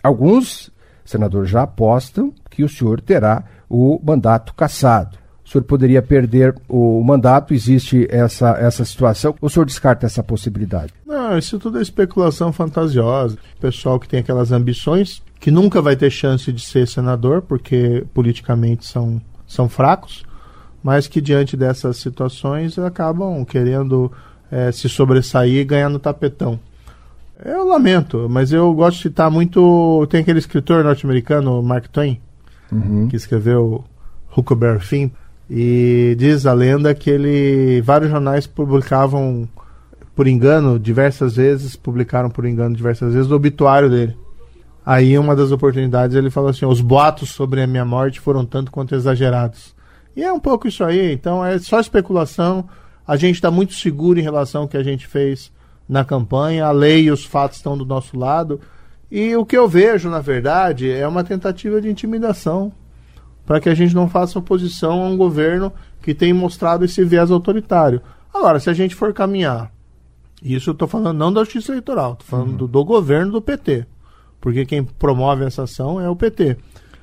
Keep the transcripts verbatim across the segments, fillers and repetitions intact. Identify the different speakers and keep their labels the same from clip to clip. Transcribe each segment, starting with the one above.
Speaker 1: Alguns, senador, já apostam que o senhor terá o mandato cassado. O senhor poderia perder o mandato, existe essa, essa situação, ou o senhor descarta essa possibilidade?
Speaker 2: Não, isso tudo é especulação fantasiosa. O pessoal que tem aquelas ambições, que nunca vai ter chance de ser senador, porque politicamente são, são fracos, mas que diante dessas situações acabam querendo é, se sobressair e ganhar no tapetão. Eu lamento, mas eu gosto de citar muito... Tem aquele escritor norte-americano, Mark Twain, uhum. que escreveu Huckleberry Finn, e diz a lenda que ele, vários jornais publicavam por engano, diversas vezes, publicaram por engano diversas vezes o obituário dele. Aí, uma das oportunidades, ele falou assim, os boatos sobre a minha morte foram tanto quanto exagerados. E é um pouco isso aí, então é só especulação. A gente está muito seguro em relação ao que a gente fez na campanha, a lei e os fatos estão do nosso lado. E o que eu vejo, na verdade, é uma tentativa de intimidação, para que a gente não faça oposição a um governo que tem mostrado esse viés autoritário. Agora, se a gente for caminhar, isso eu estou falando não da justiça eleitoral, estou falando uhum. do, do governo do P T, porque quem promove essa ação é o P T.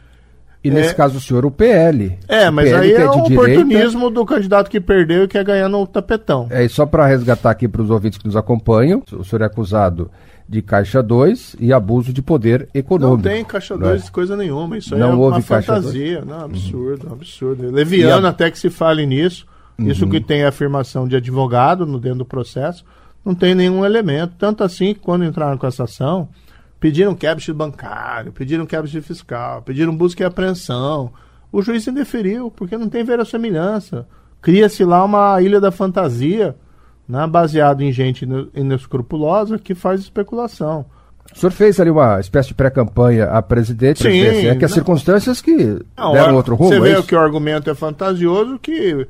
Speaker 1: E nesse é, caso o senhor, o P L.
Speaker 2: É,
Speaker 1: o
Speaker 2: mas
Speaker 1: P L
Speaker 2: aí é, é o oportunismo
Speaker 1: direita.
Speaker 2: do candidato que perdeu e quer ganhar no tapetão.
Speaker 1: É, e só para resgatar aqui para os ouvintes que nos acompanham, o senhor é acusado de Caixa dois e abuso de poder econômico.
Speaker 2: Não tem Caixa dois, é? coisa nenhuma. Isso aí
Speaker 1: não
Speaker 2: é
Speaker 1: houve
Speaker 2: uma fantasia.
Speaker 1: dois?
Speaker 2: Não, absurdo, uhum. absurdo. Leviano a... até que se fale nisso. Uhum. Isso que tem a afirmação de advogado no dentro do processo, não tem nenhum elemento. Tanto assim que quando entraram com essa ação, pediram quebra bancário, pediram quebra fiscal, pediram busca e apreensão. O juiz indeferiu, porque não tem verossimilhança. Cria-se lá uma ilha da fantasia, né, baseado em gente inescrupulosa que faz especulação.
Speaker 1: O senhor fez ali uma espécie de pré-campanha a presidente?
Speaker 2: Sim.
Speaker 1: É que as não, circunstâncias que
Speaker 2: não,
Speaker 1: deram outro rumo.
Speaker 2: Você vê
Speaker 1: é
Speaker 2: que o argumento é fantasioso, que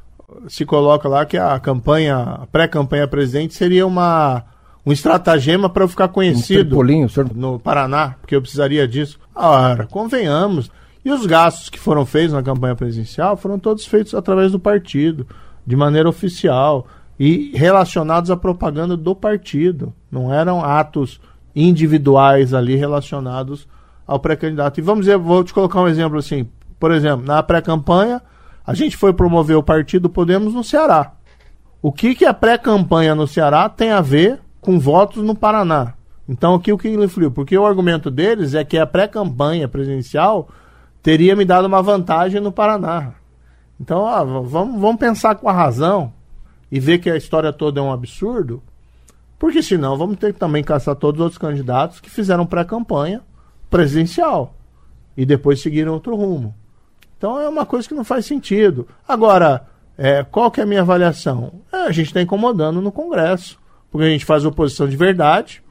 Speaker 2: se coloca lá que a campanha, a pré-campanha presidente seria uma, um estratagema para eu ficar conhecido
Speaker 1: um senhor...
Speaker 2: no Paraná, porque eu precisaria disso. Ora, convenhamos. E os gastos que foram feitos na campanha presidencial foram todos feitos através do partido, de maneira oficial, e relacionados à propaganda do partido. Não eram atos individuais ali relacionados ao pré-candidato. E vamos dizer, vou te colocar um exemplo assim. Por exemplo, na pré-campanha, a gente foi promover o partido Podemos no Ceará. O que, que a pré-campanha no Ceará tem a ver com votos no Paraná? Então, aqui o que ele influiu? Porque o argumento deles é que a pré-campanha presidencial teria me dado uma vantagem no Paraná. Então, ó, vamos, vamos pensar com a razão e ver que a história toda é um absurdo, porque senão vamos ter que também caçar todos os outros candidatos que fizeram pré-campanha presidencial e depois seguiram outro rumo. Então é uma coisa que não faz sentido. Agora, é, qual que é a minha avaliação? É, a gente está incomodando no Congresso, porque a gente faz oposição de verdade,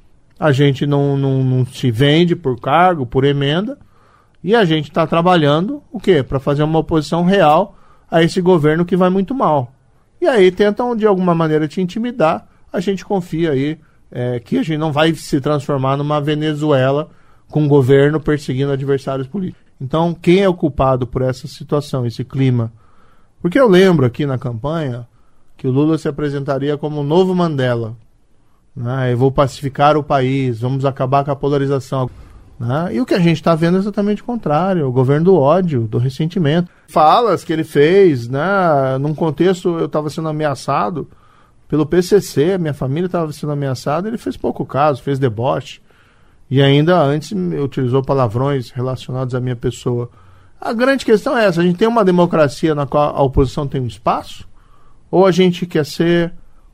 Speaker 2: a gente não, não, não se vende por cargo, por emenda, e a gente está trabalhando, o quê? Para fazer uma oposição real a esse governo que vai muito mal. E aí tentam, de alguma maneira, te intimidar. A gente confia aí é, que a gente não vai se transformar numa Venezuela com o governo perseguindo adversários políticos. Então, quem é o culpado por essa situação, esse clima? Porque eu lembro aqui na campanha que o Lula se apresentaria como o novo Mandela. Né? Eu vou pacificar o país, vamos acabar com a polarização. Né? E o que a gente está vendo é exatamente o contrário, o governo do ódio, do ressentimento. Falas que ele fez, né? Num contexto, eu estava sendo ameaçado pelo P C C, minha família estava sendo ameaçada, ele fez pouco caso, fez deboche, e ainda antes utilizou palavrões relacionados à minha pessoa. A grande questão é essa, a gente tem uma democracia na qual a oposição tem um espaço, ou a gente quer ser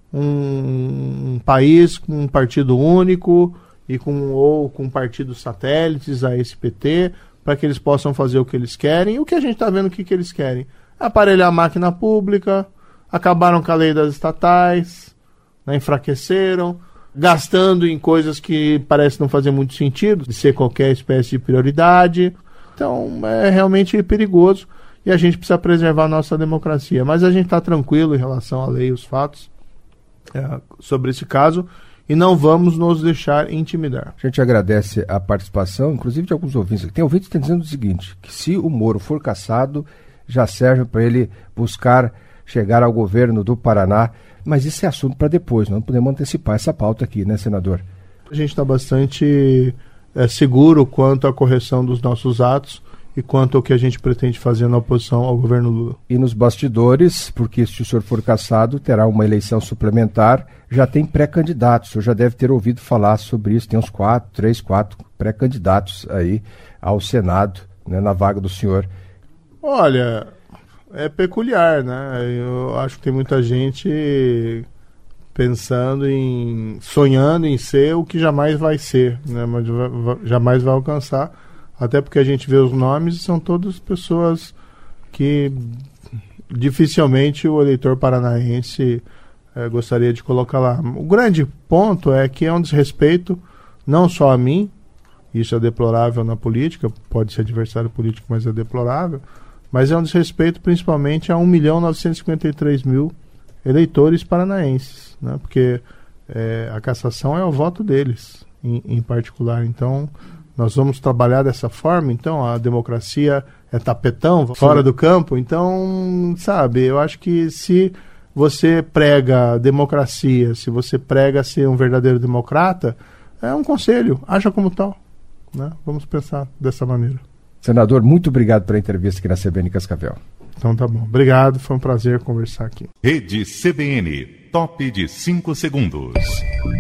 Speaker 2: um, um país com um partido único, e com, ou com partidos satélites a esse P T, para que eles possam fazer o que eles querem. E o que a gente está vendo o que, que eles querem? Aparelhar a máquina pública, acabaram com a lei das estatais, né, enfraqueceram, gastando em coisas que parece não fazer muito sentido, de ser qualquer espécie de prioridade. Então é realmente perigoso e a gente precisa preservar a nossa democracia. Mas a gente está tranquilo em relação à lei e os fatos é, sobre esse caso. E não vamos nos deixar intimidar.
Speaker 1: A gente agradece a participação, inclusive de alguns ouvintes. Tem ouvintes que estão dizendo o seguinte, que se o Moro for cassado, já serve para ele buscar chegar ao governo do Paraná. Mas isso é assunto para depois, não podemos antecipar essa pauta aqui, né, senador?
Speaker 2: A gente está bastante é, seguro quanto à correção dos nossos atos e quanto ao que a gente pretende fazer na oposição ao governo Lula.
Speaker 1: E nos bastidores, porque se o senhor for cassado, terá uma eleição suplementar, já tem pré-candidatos, o senhor já deve ter ouvido falar sobre isso, tem uns quatro, três, quatro pré-candidatos aí ao Senado, né, na vaga do senhor.
Speaker 2: Olha, é peculiar, né? Eu acho que tem muita gente pensando em, sonhando em ser o que jamais vai ser, né? Mas jamais vai alcançar. Até porque a gente vê os nomes e são todas pessoas que dificilmente o eleitor paranaense eh, gostaria de colocar lá. O grande ponto é que é um desrespeito não só a mim, isso é deplorável na política, pode ser adversário político, mas é deplorável, mas é um desrespeito principalmente a um milhão novecentos e cinquenta e três mil eleitores paranaenses, né? Porque eh, a cassação é o voto deles, em, em particular. Então, nós vamos trabalhar dessa forma, então a democracia é tapetão, fora do campo. Então, sabe, eu acho que se você prega democracia, se você prega ser um verdadeiro democrata, é um conselho, haja como tal, né? Vamos pensar dessa maneira.
Speaker 1: Senador, muito obrigado pela entrevista aqui na C B N Cascavel.
Speaker 2: Então tá bom, obrigado, foi um prazer conversar aqui.
Speaker 3: Rede C B N, top de cinco segundos.